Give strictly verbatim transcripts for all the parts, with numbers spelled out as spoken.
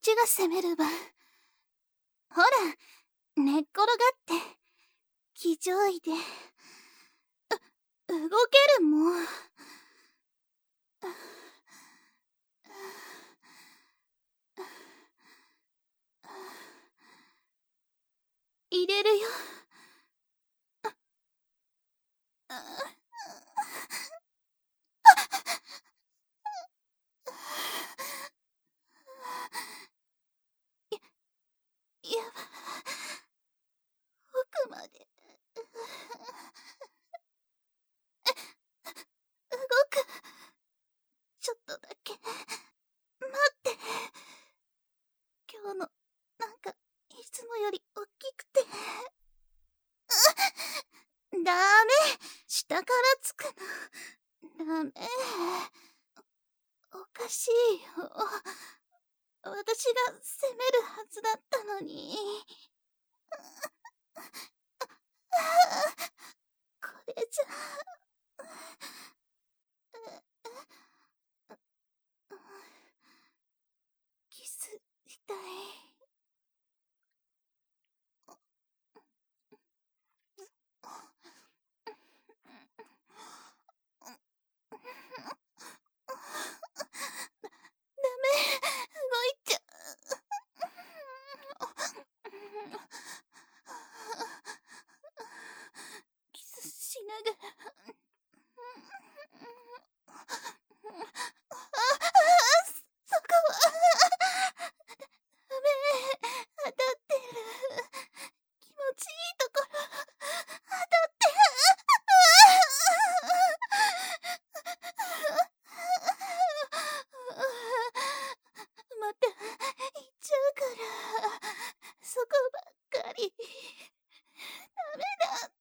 ちが攻める番。ほら、寝っ転がって、気丈いで。う、動けるもん。入れるよ。や、やば。奥まで。動く。ちょっとだけ。待って。今日の、なんか、いつもより大きくて。ダメ。下からつくの。ダメ。おかしいよ。私が攻めるはずだったのに。これじゃ。キスしたい。ダメ、動いちゃう。キスしながら。そこは。ダメ、当たってる。気持ちいいところ、当たってる。また、行っちゃうから、そこばっかり。ダメだって。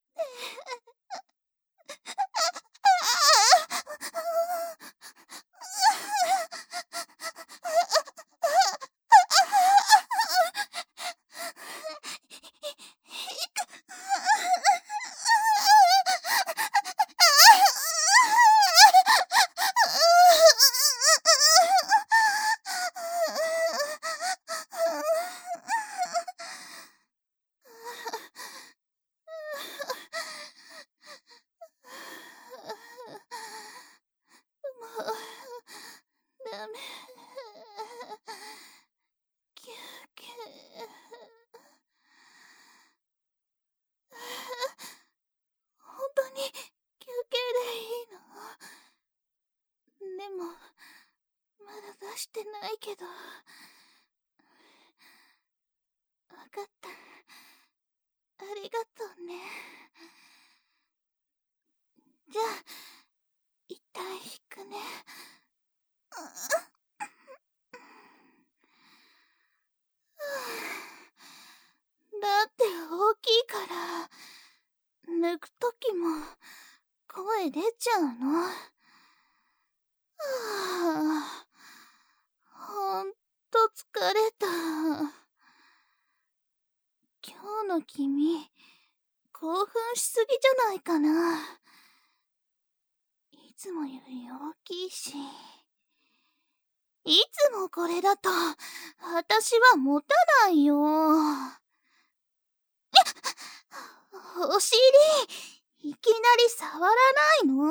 ダメ。休憩。本当に休憩でいいの？でも、まだ出してないけど。わかった。ありがとうね。じゃあ、一旦引くね。だって大きいから、抜くときも声出ちゃうの。はあ、ほんと疲れた。今日の君、興奮しすぎじゃないかな。いつもより大きいし。いつもこれだと、私は持たないよ。お尻、いきなり触らないの。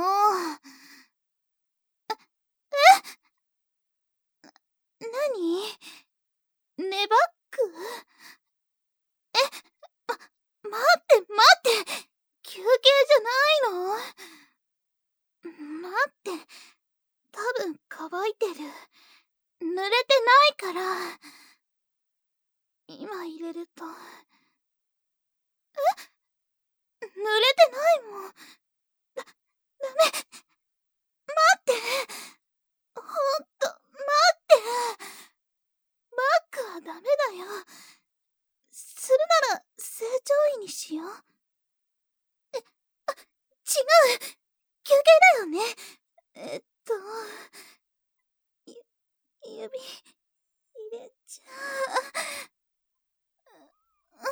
え、なに？ネバック？え、ま、待って待って、休憩じゃないの？待って、多分乾いてる。濡れてないから。今入れると。え？濡れてないもん。だ、ダメ。待って。ほんと、待って。バックはダメだよ。するなら、正常位にしよう。え、あ、違う。休憩だよね。えっと、ゆ、指、入れちゃう。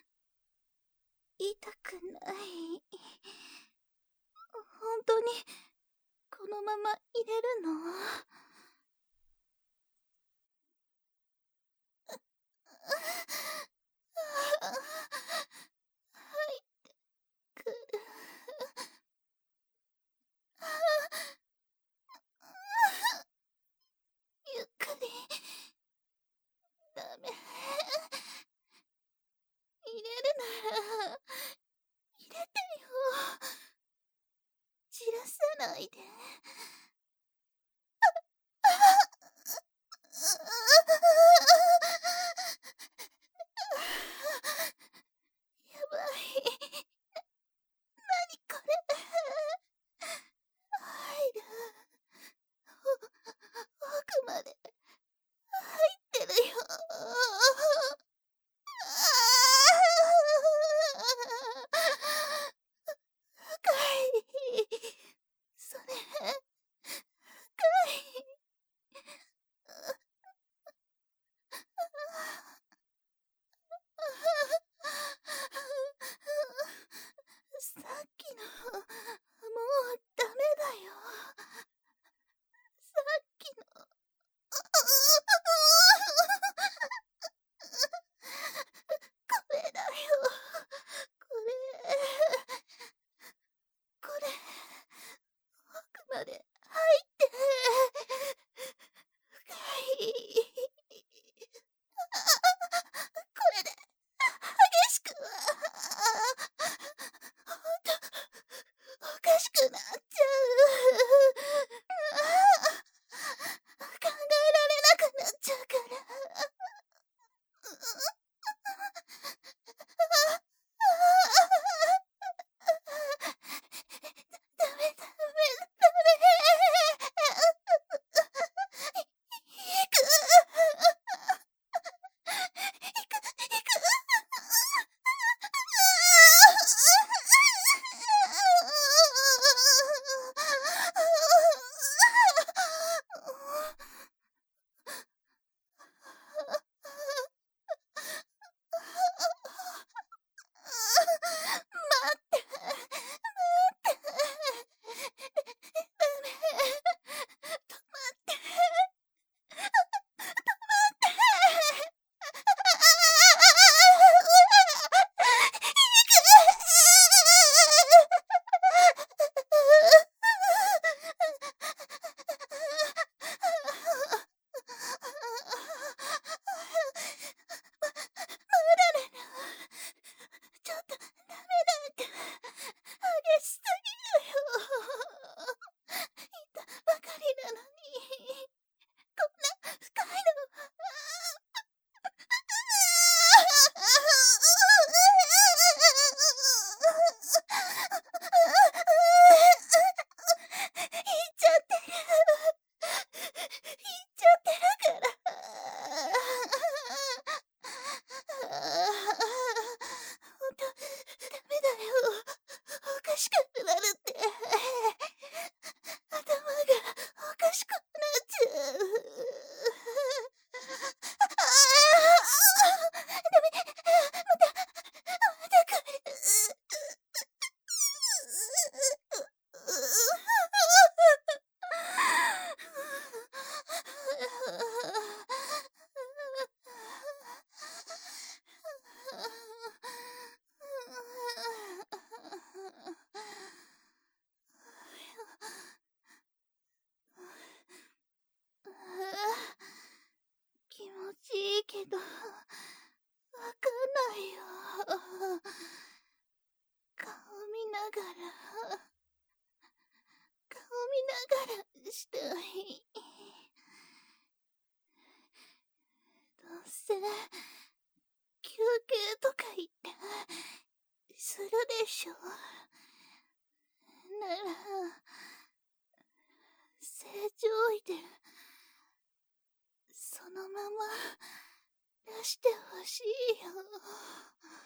痛くない。本当に、このまま入れるの？ で。やばい。なにこれ。入る。奥まで入ってるよ。深い。それ深い。さっきのもうダメだよ。さっきのこれだよ。これこれ奥まで入って深い。これで激しくほんとおかしくなっちゃう。考えられなくなっちゃうから。ダメダメダメ。いく。いくいく。待って。待って。ダメ。止まって。止まって。ちょっとダメなんか激しすぎるよ。いたばかりなのにこんな深いの。いっちゃってる。いっちゃってるから。ほんとダメだよ。おかしくなるって。頭がおかしくなっちゃう。ダメ。またまた来る。気持ちいいけどわかんないよ。顔見ながら顔見ながらしたい。どうせ休憩とか言ってするでしょ。なら正常位でそのまま出してほしいよ。